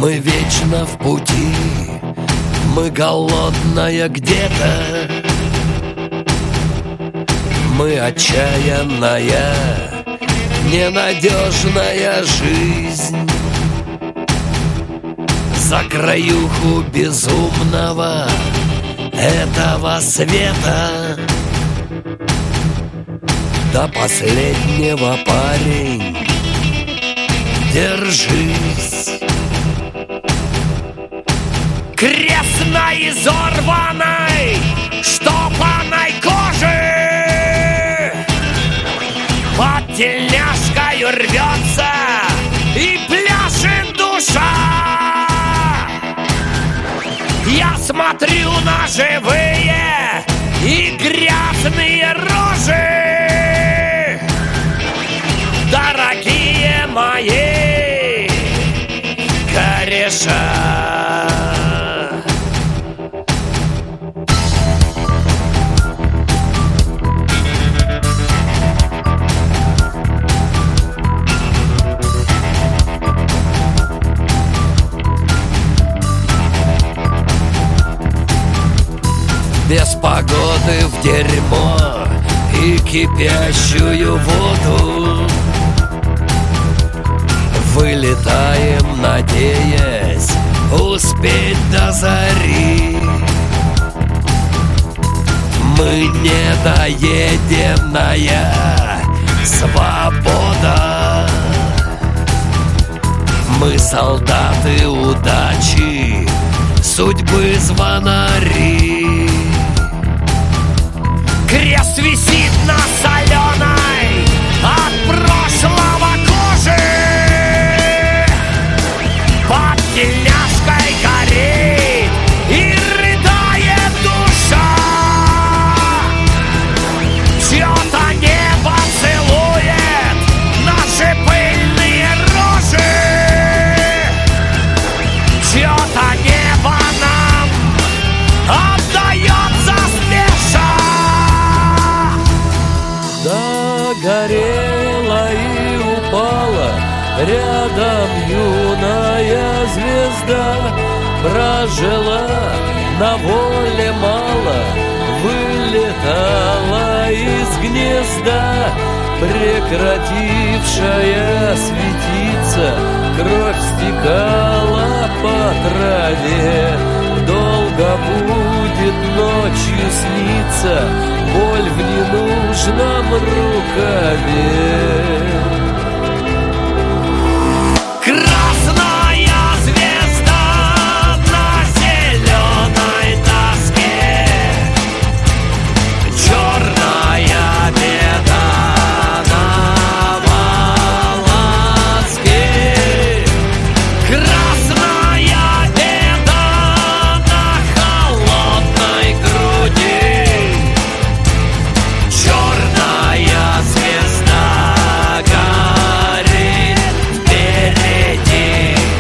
Мы вечно в пути, мы голодная где-то, мы отчаянная, ненадежная жизнь. За краюху безумного этого света до последнего, парень, держись. Крест на изорванной, штопанной коже под тельняшкою рвется и пляшет душа. Я смотрю на живые и грязные рожи, дорогие мои кореша. Без погоды в дерьмо и кипящую воду вылетаем, надеясь успеть до зари. Мы недоеденная свобода, мы солдаты удачи, судьбы звонари. Крест висит на соленой от прошлого кожи, под тельняшкой горит и рыдает душа. Чьё-то небо целует наши пыльные рожи, чьё-то небо нам отдается спеша. Догорела и упала рядом юная звезда, прожила на воле мало, вылетала из гнезда, прекратившая светиться, кровь стекала по траве. Долго будет ночью сниться боль в ненужном рукаве. Красная звезда на зеленой доске, черная беда на волоске. Красная беда на холодной груди, черная звезда горит впереди.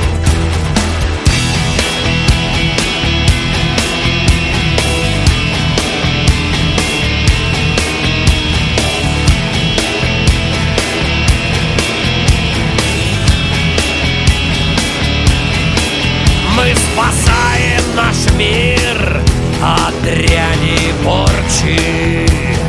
Мы спасаем наш мир от дряни и порчи,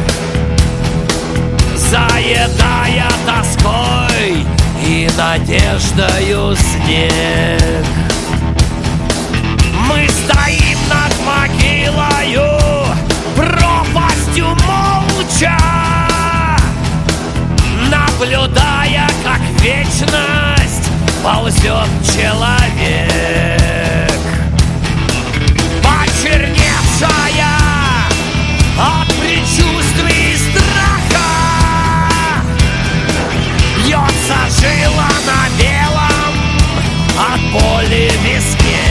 заедая тоской и надеждою снег. Мы стоим над могилою, пропастью молча, наблюдая, как вечность ползет человек. Почерневшая от предчувствий и страха, бьется жила на белом от боли в виске.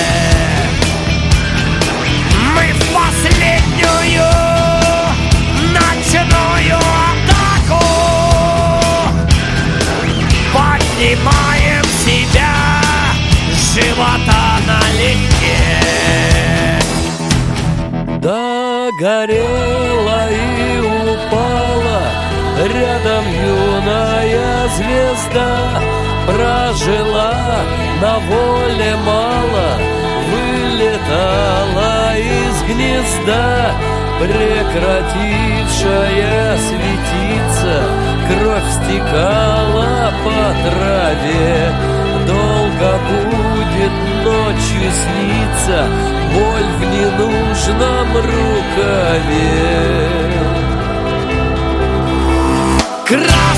Мы в последнюю ночную атаку поднимаем себя с живота налегке. Догорела и упала рядом юная звезда, прожила на воле мало, вылетала из гнезда, прекратившая светиться, кровь стекала по траве. Долго будет ночью сниться боль в ненужном рукаве.